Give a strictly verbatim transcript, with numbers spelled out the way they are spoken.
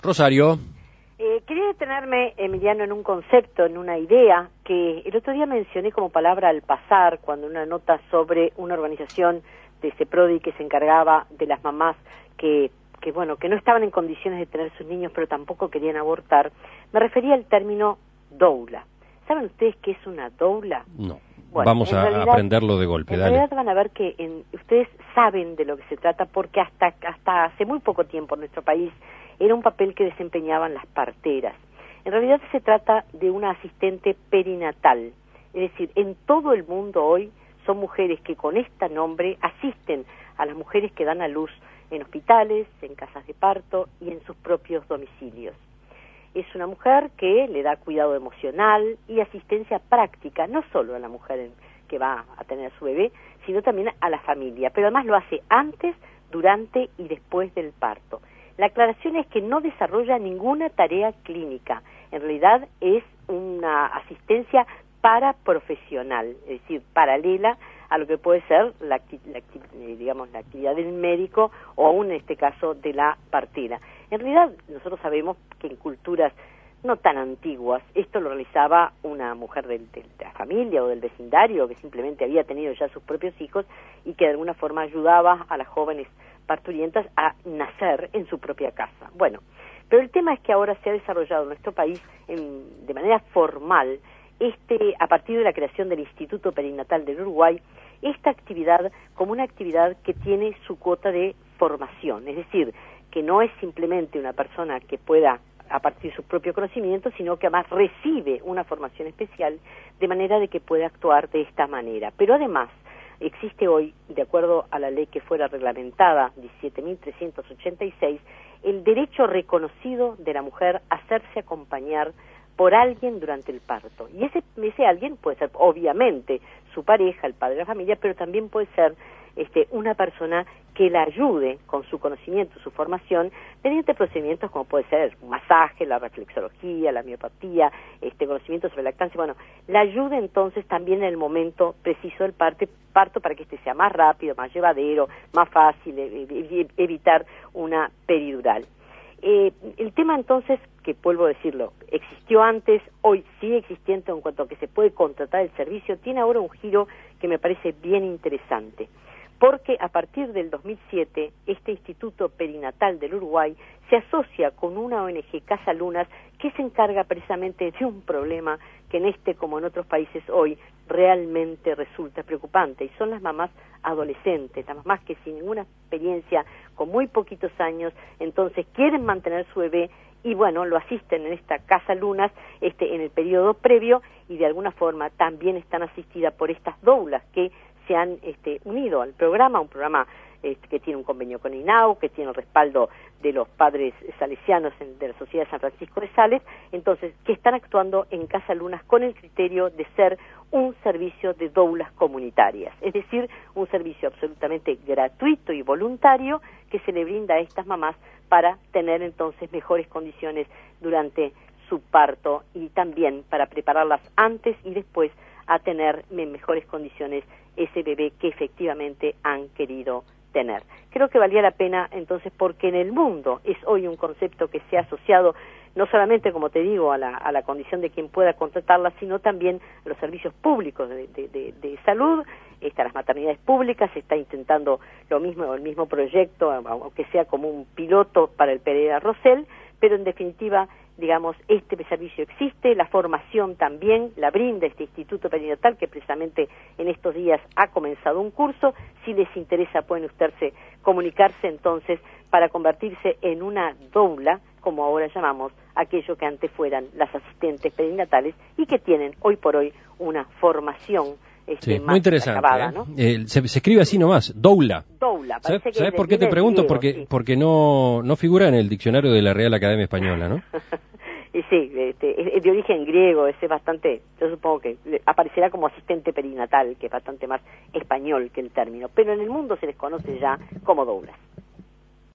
Rosario. Eh, quería detenerme, Emiliano, en un concepto, en una idea que el otro día mencioné como palabra al pasar, cuando una nota sobre una organización de CEPRODI que se encargaba de las mamás que, que, bueno, que no estaban en condiciones de tener sus niños, pero tampoco querían abortar, me refería al término doula. ¿Saben ustedes qué es una doula? No. Bueno, Vamos a realidad, aprenderlo de golpe, en dale. realidad van a ver que en, ustedes saben de lo que se trata porque hasta, hasta hace muy poco tiempo en nuestro país era un papel que desempeñaban las parteras. En realidad se trata de una asistente perinatal, es decir, en todo el mundo hoy son mujeres que con este nombre asisten a las mujeres que dan a luz en hospitales, en casas de parto y en sus propios domicilios. Es una mujer que le da cuidado emocional y asistencia práctica, no solo a la mujer que va a tener a su bebé, sino también a la familia, pero además lo hace antes, durante y después del parto. La aclaración es que no desarrolla ninguna tarea clínica, en realidad es una asistencia paraprofesional, es decir, paralela a lo que puede ser la, la, digamos, la actividad del médico o aún en este caso de la partera. En realidad nosotros sabemos que en culturas no tan antiguas esto lo realizaba una mujer del, de la familia o del vecindario que simplemente había tenido ya sus propios hijos y que de alguna forma ayudaba a las jóvenes parturientas a nacer en su propia casa. Bueno, pero el tema es que ahora se ha desarrollado en nuestro país en, de manera formal este, a partir de la creación del Instituto Perinatal del Uruguay, esta actividad como una actividad que tiene su cuota de formación, es decir, que no es simplemente una persona que pueda a partir de su propio conocimiento, sino que además recibe una formación especial de manera de que pueda actuar de esta manera. Pero además existe hoy, de acuerdo a la ley que fuera reglamentada, diecisiete mil trescientos ochenta y seis, el derecho reconocido de la mujer a hacerse acompañar por alguien durante el parto. Y ese, ese alguien puede ser, obviamente, su pareja, el padre de la familia, pero también puede ser este, una persona que la ayude con su conocimiento, su formación, mediante procedimientos como puede ser un masaje, la reflexología, la miopatía, este, conocimiento sobre lactancia. Bueno, la ayude entonces también en el momento preciso del parto, parto para que este sea más rápido, más llevadero, más fácil, evitar una peridural. Eh, el tema entonces, que vuelvo a decirlo, existió antes, hoy sigue existiendo en cuanto a que se puede contratar el servicio, tiene ahora un giro que me parece bien interesante, porque a partir del dos mil siete, este Instituto Perinatal del Uruguay se asocia con una O N G, Casa Lunas, que se encarga precisamente de un problema que en este, como en otros países hoy, realmente resulta preocupante, y son las mamás adolescentes, las mamás que sin ninguna experiencia, con muy poquitos años, entonces quieren mantener su bebé, y bueno, lo asisten en esta Casa Lunas este, en el periodo previo, y de alguna forma también están asistidas por estas doulas que se han este, unido al programa, un programa este, que tiene un convenio con INAU, que tiene el respaldo de los padres salesianos en, de la Sociedad de San Francisco de Sales, entonces, que están actuando en Casa Lunas con el criterio de ser un servicio de doulas comunitarias, es decir, un servicio absolutamente gratuito y voluntario que se le brinda a estas mamás para tener entonces mejores condiciones durante su parto y también para prepararlas antes y después a tener en mejores condiciones ese bebé que efectivamente han querido tener. Creo que valía la pena entonces porque en el mundo es hoy un concepto que se ha asociado no solamente, como te digo, a la, a la condición de quien pueda contratarla, sino también a los servicios públicos de, de, de, de salud, está las maternidades públicas, se está intentando lo mismo, el mismo proyecto, aunque sea como un piloto para el Pereira Rosell, pero en definitiva, digamos, este servicio existe, la formación también la brinda este Instituto Perinatal, que precisamente en estos días ha comenzado un curso. Si les interesa pueden ustedes comunicarse entonces para convertirse en una doula, como ahora llamamos aquello que antes fueran las asistentes perinatales y que tienen hoy por hoy una formación Este, sí, muy interesante. Acabada, ¿eh? ¿no? Eh, se, se escribe así nomás, doula. Doula. ¿Sabes, que ¿sabes por qué te pregunto? griego, porque sí. porque no no figura en el diccionario de la Real Academia Española, ¿no? Y sí, este, es de origen griego, ese es bastante, yo supongo que aparecerá como asistente perinatal, que es bastante más español que el término, pero en el mundo se les conoce ya como doulas.